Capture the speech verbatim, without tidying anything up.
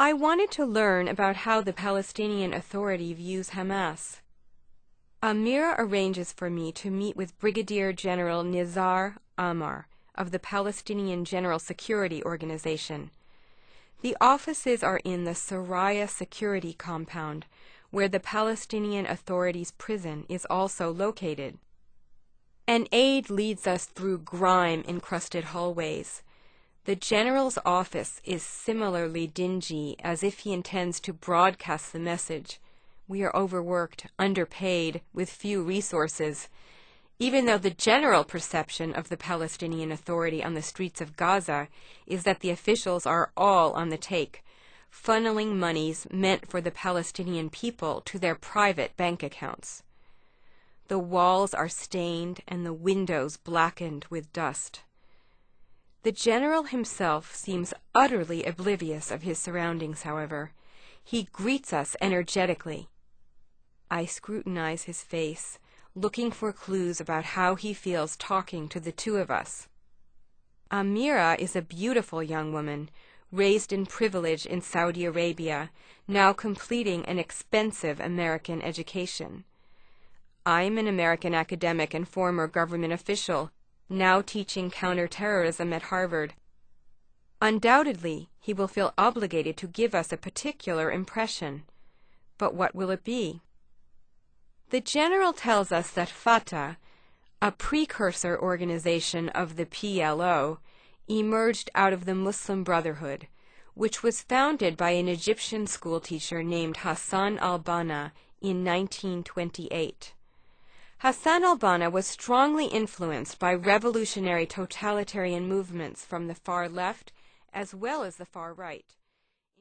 I wanted to learn about how the Palestinian Authority views Hamas. Amira arranges for me to meet with Brigadier General Nizar Ammar of the Palestinian General Security Organization. The offices are in the Saraya Security Compound, where the Palestinian Authority's prison is also located. An aide leads us through grime-encrusted hallways. The general's office is similarly dingy, as if he intends to broadcast the message: we are overworked, underpaid, with few resources, even though the general perception of the Palestinian Authority on the streets of Gaza is that the officials are all on the take, funneling monies meant for the Palestinian people to their private bank accounts. The walls are stained and the windows blackened with dust. The general himself seems utterly oblivious of his surroundings, however. He greets us energetically. I scrutinize his face, looking for clues about how he feels talking to the two of us. Amira is a beautiful young woman, raised in privilege in Saudi Arabia, now completing an expensive American education. I'm an American academic and former government official, now teaching counterterrorism at Harvard. Undoubtedly, he will feel obligated to give us a particular impression. But what will it be? The general tells us that Fatah, a precursor organization of the P L O, emerged out of the Muslim Brotherhood, which was founded by an Egyptian schoolteacher named Hassan al-Banna in nineteen twenty-eight. Hassan al-Banna was strongly influenced by revolutionary totalitarian movements from the far left as well as the far right.